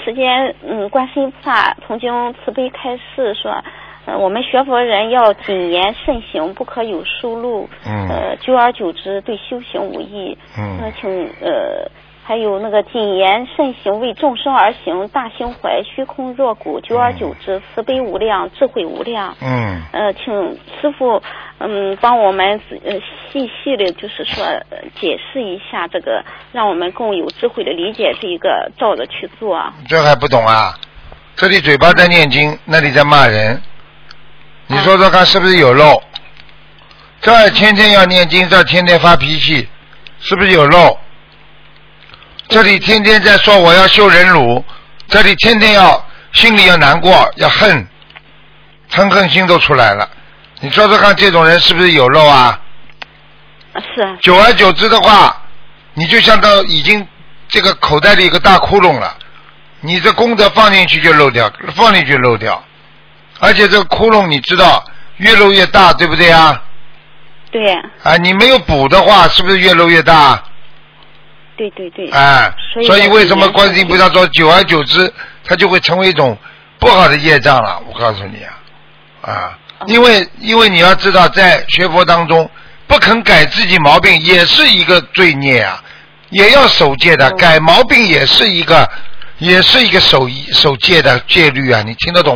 时间，观世音菩萨从经慈悲开示说，我们学佛人要谨言慎行，不可有疏漏。久而久之，对修行无益。请还有那个谨言慎行，为众生而行，大心怀，虚空若谷，久而久之，慈悲无量，智慧无量。请师父帮我们细的，就是说解释一下这个，让我们更有智慧的理解这一个，照着去做。这还不懂啊？这里嘴巴在念经，那里在骂人，你说说看是不是有漏？这儿天天要念经，这儿天天发脾气，是不是有漏？这里天天在说我要修忍辱，这里天天要心里要难过，要恨心都出来了。你说说看，这种人是不是有漏啊？ 是啊。 久而久之的话，你就像到已经这个口袋里有个大窟窿了，你这功德放进去就漏掉，放进去漏掉，而且这个窟窿你知道越漏越大，对不对啊？ 对。 啊，你没有补的话，是不是越漏越大？ 对对对。 所以为什么观世音菩萨说久而久之，它就会成为一种不好的业障了？我告诉你因为你要知道，在学佛当中，不肯改自己毛病也是一个罪孽啊，也要守戒的，改毛病也是一个守戒的戒律啊，你听得懂？